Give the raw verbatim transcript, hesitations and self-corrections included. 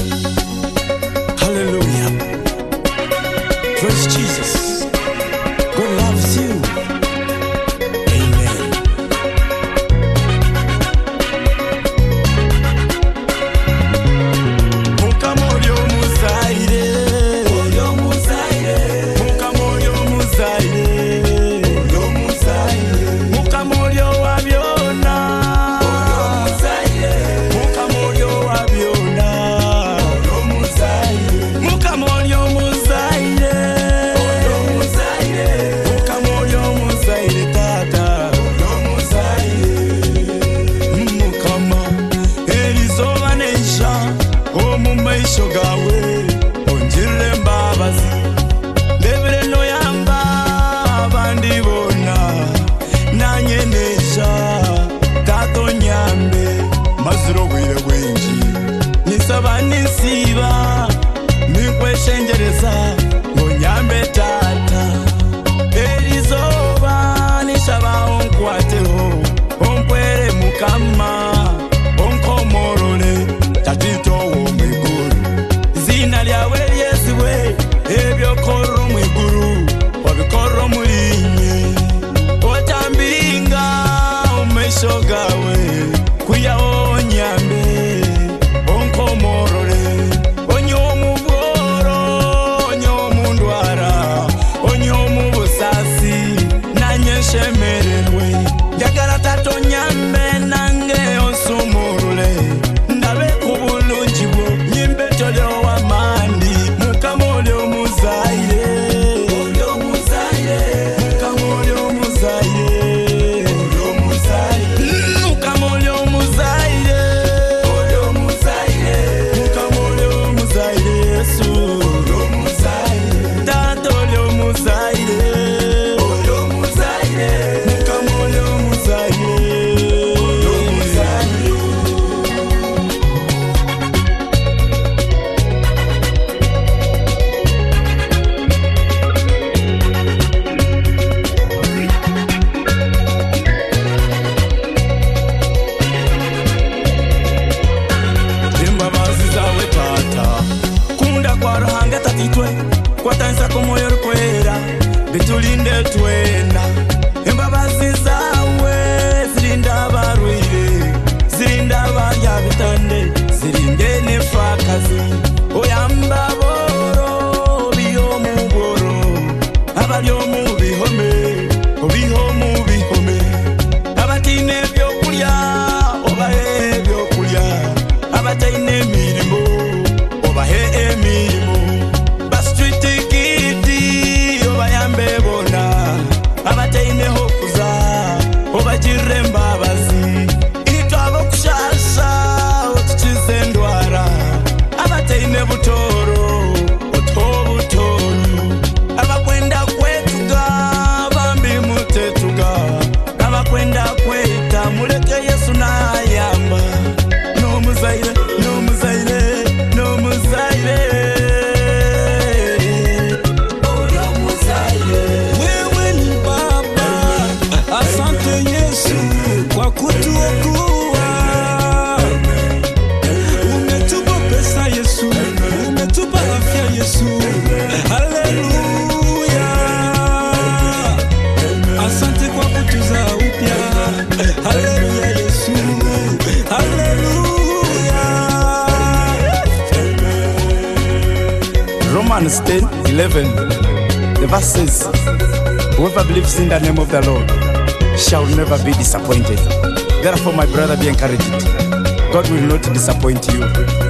Hallelujah. Praise Jesus. God loves you. Amen. Mukamolyo muzaire, olyo muzaire. Mukamolyo muzaire, olyo muzaire. Mukamolyo wabyona, olyo muzaire. Mukamolyo wabyona, olyo muzaire. Mukamolyo muzaire, olyo muzaire. Mukamolyo muzaire tata, olyo muzaire. Mukama erizoba neisha omu maisho gawe onjire mbabazi ndebere noyamba abandi bona nanye nesha tato nyambe maziro bwire bwenji nisaba nisiba ninkweshengereza ngo nyambe tata erizoba nishaba onkwateho ompwere mukama onkomorole tatito womwiguru zina lyawe lyesiwe ebyokoro mwiguru wabikoro mulinye otambinga omaisho gawe kuyaho nyambe onkomorole onyomubworo onyomundwara onyomubusasi nanyeshemererwe njagala tato nyambe nange osumurule ndabe kubulungi bwo nyimbetolyo wamani mukamolyo muzaire olyo muzaire mukamolyo muzaire olyo muzaire mukamolyo muzaire olyo muzaire mukamolyo muzaire Yesu olyo muzaire tato olyo muzaire olyo muzaire mukamolyo muzaire olyo muzaire. Imbabazi zawe tata kunda kwa ruhanga tatitwe kwatanisa kumoyo rukwera bitulinde twenda imbabazi zawe zirinda abarwire zirinda abarya bitande zirinde nefakazi oyamba boro biyo mu boro abaryo mu bihome obiho mu bihome abatine byokulya obahe byokulya abataine emirimo obahe emirimo basitritikiti obayambe bona abataineho kuza obagirire mbabazi itwabo kushasha otukize endwara abataine butoro otobutoro abakwenda kwetuga bambi mutetuga abakwenda kweta muleke Yesu nayamba no muzaire no muzaire no muzaire olyo muzaire. Wewe ni Baba, asante Yesu kwa kutuokoa. Umetupa pesa Yesu, umetupa afya Yesu. Haleluya. Asante kwa kutuza upya. Haleluya Yesu. Haleluya. Romans ten eleven, the verse says, whoever believes in the name of the Lord shall never be disappointed. Therefore, my brother, be encouraged. God will not disappoint you.